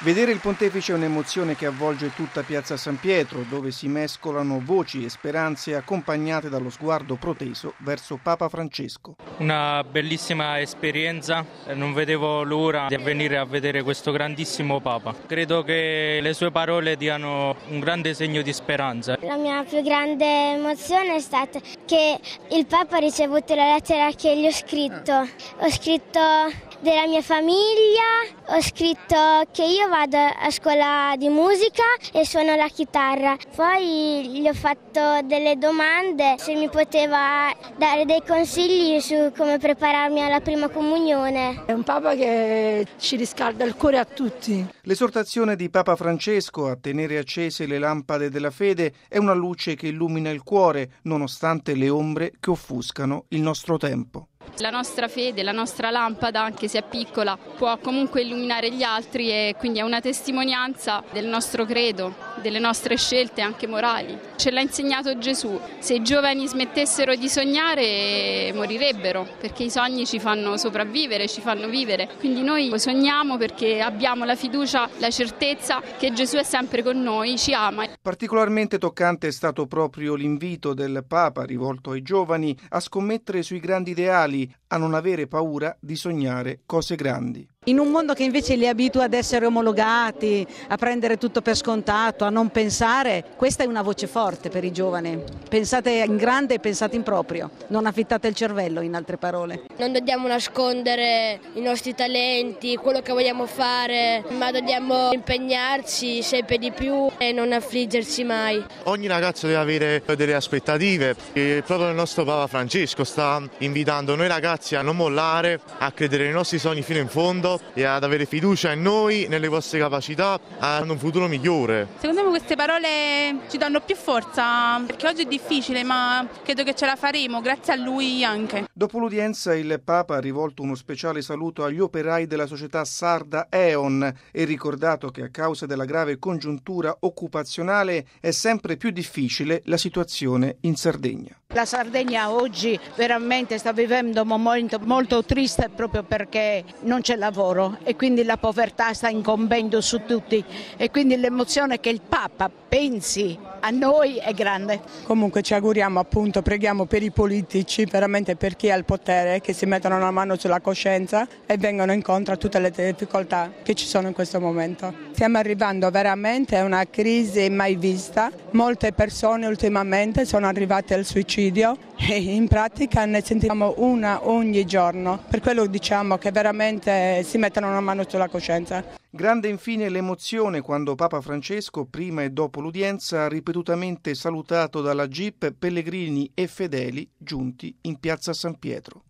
Vedere il pontefice è un'emozione che avvolge tutta Piazza San Pietro, dove si mescolano voci e speranze accompagnate dallo sguardo proteso verso Papa Francesco. Una bellissima esperienza, non vedevo l'ora di venire a vedere questo grandissimo Papa. Credo che le sue parole diano un grande segno di speranza. La mia più grande emozione è stata che il Papa ha ricevuto la lettera che gli ho scritto. Ho scritto della mia famiglia, ho scritto che io vado a scuola di musica e suono la chitarra. Poi gli ho fatto delle domande se mi poteva dare dei consigli su come prepararmi alla prima comunione. È un Papa che ci riscalda il cuore a tutti. L'esortazione di Papa Francesco a tenere accese le lampade della fede è una luce che illumina il cuore, nonostante le ombre che offuscano il nostro tempo. La nostra fede, la nostra lampada, anche se è piccola, può comunque illuminare gli altri e quindi è una testimonianza del nostro credo, delle nostre scelte anche morali. Ce l'ha insegnato Gesù. Se i giovani smettessero di sognare morirebbero, perché i sogni ci fanno sopravvivere, ci fanno vivere. Quindi noi sogniamo perché abbiamo la fiducia, la certezza che Gesù è sempre con noi, ci ama. Particolarmente toccante è stato proprio l'invito del Papa rivolto ai giovani a scommettere sui grandi ideali, a non avere paura di sognare cose grandi. In un mondo che invece li abitua ad essere omologati, a prendere tutto per scontato, a non pensare, questa è una voce forte per i giovani. Pensate in grande e pensate in proprio, non affittate il cervello, in altre parole. Non dobbiamo nascondere i nostri talenti, quello che vogliamo fare, ma dobbiamo impegnarci sempre di più e non affliggersi mai. Ogni ragazzo deve avere delle aspettative e proprio il nostro Papa Francesco sta invitando noi ragazzi a non mollare, a credere nei nostri sogni fino in fondo e ad avere fiducia in noi, nelle vostre capacità, a un futuro migliore. Secondo me queste parole ci danno più forza, perché oggi è difficile, ma credo che ce la faremo, grazie a lui anche. Dopo l'udienza il Papa ha rivolto uno speciale saluto agli operai della società sarda E.ON e ricordato che a causa della grave congiuntura occupazionale è sempre più difficile la situazione in Sardegna. La Sardegna oggi veramente sta vivendo un momento molto triste proprio perché non c'è lavoro e quindi la povertà sta incombendo su tutti e quindi l'emozione che il Papa pensi a noi è grande. Comunque ci auguriamo, appunto, preghiamo per i politici, veramente per chi ha il potere, che si mettano una mano sulla coscienza e vengano incontro a tutte le difficoltà che ci sono in questo momento. Stiamo arrivando veramente a una crisi mai vista, molte persone ultimamente sono arrivate al suicidio e in pratica ne sentiamo una ogni giorno, per quello diciamo che veramente si mettono una mano sulla coscienza. Grande infine l'emozione quando Papa Francesco, prima e dopo l'udienza, ha ripetutamente salutato dalla jeep pellegrini e fedeli giunti in Piazza San Pietro.